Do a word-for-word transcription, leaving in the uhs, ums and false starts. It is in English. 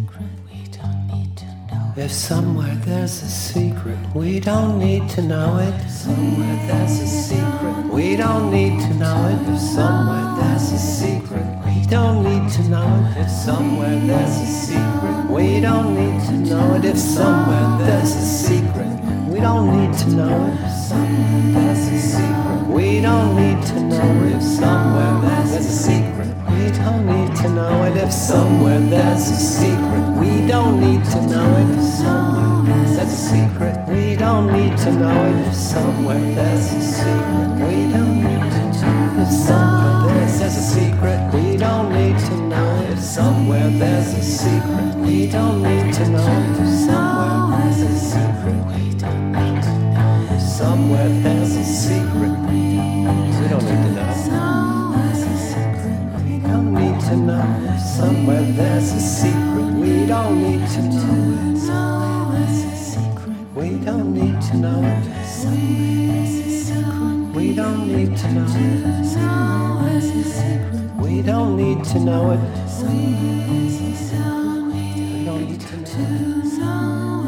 If somewhere there's a secret, we don't need to know it. Somewhere there's a secret, we don't need to know it. If somewhere there's a secret, we don't need to know it. If somewhere there's a secret, we don't need to know it. If somewhere there's a secret, we don't need to know it. If somewhere there's a secret, we don't need to know it. If somewhere there's a secret, we don't need to know it. If somewhere there's a secret, we don't need to know it. If somewhere there's a secret, we don't need to know it. If somewhere there's a secret, we don't need to know it. If somewhere there's a secret, we don't need to know it. If somewhere there's a secret, we don't need to know it. If somewhere there's a secret, we don't need to know it. If somewhere there's a secret, we don't need to know it. To know. Somewhere there's a secret, we don't need to know it. We don't need to know it. We don't need to know it. We don't need to know it. We don't need to know it.